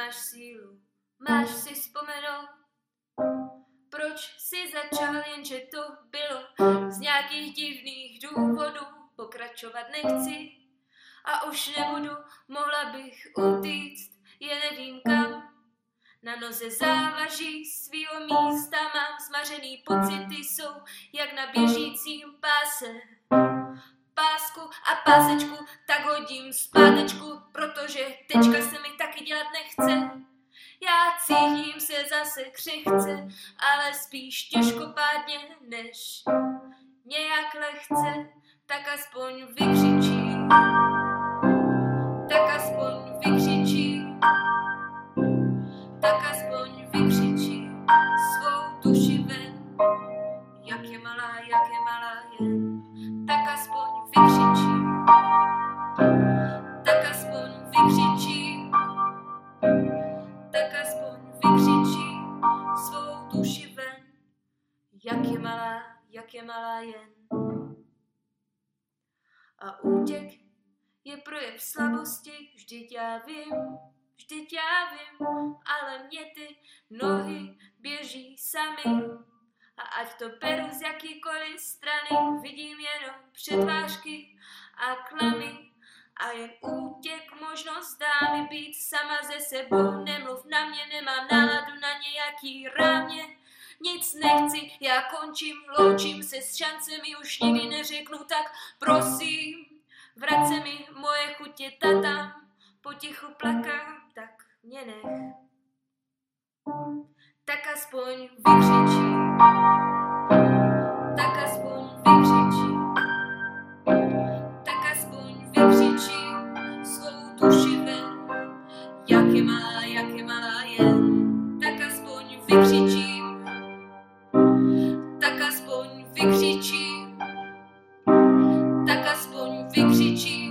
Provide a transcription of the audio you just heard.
máš sílu, máš si vzpomenout, proč jsi začal, jenže to bylo z nějakých divných důvodů. Pokračovat nechci a už nebudu, mohla bych utíct, jen nevím kam. Na noze závaží svýho místa mám, zmařený pocity jsou jak na běžícím páse. Pásku a pásečku tak hodím zpátečku, protože tečka se mi taky dělat nechce. Já cítím se zase křehce, ale spíš těžkopádně než nějak lehce, tak aspoň vykřičí. Tak aspoň vykřičí. Tak aspoň vykřičí svou duši ven. Jak je malá jen. Tak aspoň vykřičí. Tak aspoň vykřičí. Tak aspoň vykřičí svou duši ven. Jak je malá jen. A útěk je projev slabosti, vždyť já vím, ale mě ty nohy běží sami. A ať to beru z jakýkoliv strany, vidím jenom přetvářky a klamy. A jen útěk možnost dá mi být sama ze sebou. Nemluv na mě, nemám náladu na nějaký rámě. Nic nechci, já končím, loučím se s šancemi, už nikdy neřeknu tak prosím. Vrať se mi moje chutě tatám, potichu plakám, tak mě nech. Tak aspoň vykřičí. Tak aspoň vykřičí. Tak aspoň vykřičí svou duši ven. Jak je malá jen. Tak aspoň vykřičí. Tak aspoň vykřičí. Tak aspoň vykřičí